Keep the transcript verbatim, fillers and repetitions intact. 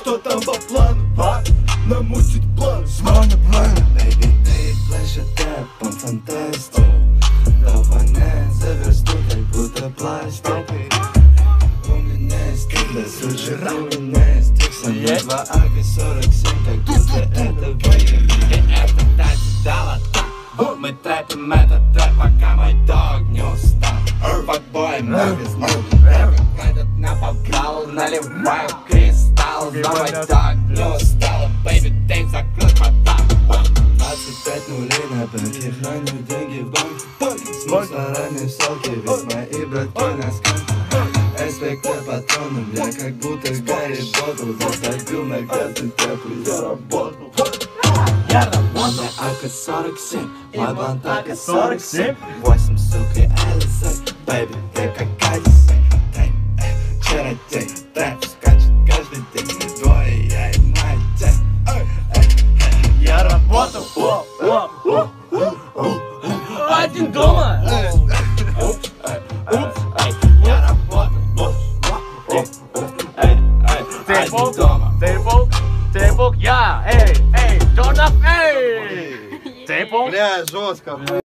Что там по плану, а? Намутить план, Смана план. Baby, ты плачешь тэпом фантастик. Довольная за версту, как будто пластик. У меня есть стиль для сужира, у меня есть стиль. Со мной два а ка сорок семь, как будто это воин. И это дать дала так. Мы трэпим этот трэп, пока мой дог не устал. Факбой, много знал. Этот напал, наливаю кристалл. Но мой дог не устал. Baby, ты закрыл портал. двадцать пять нулей на банке, храню деньги в банке. С мусорами в селке, ведь мои братки на сканке. СПК патроном, я как будто Гарри Поттер. Засадил на каждый тэп, и я работал. я работаю. а ка сорок семь, мой блант а ка сорок семь. восемь, сука, Элиса. Бэйби, ты как Адисон. Ты, э, чародей, трэп скачет каждый день. Двое я и мать. Я работал. О, о, о, о. Один дома. Я работал. Тейбл, тейбл, тейбл, я, эй, эй, turn up, эй. Тейбл. Бля, жестко.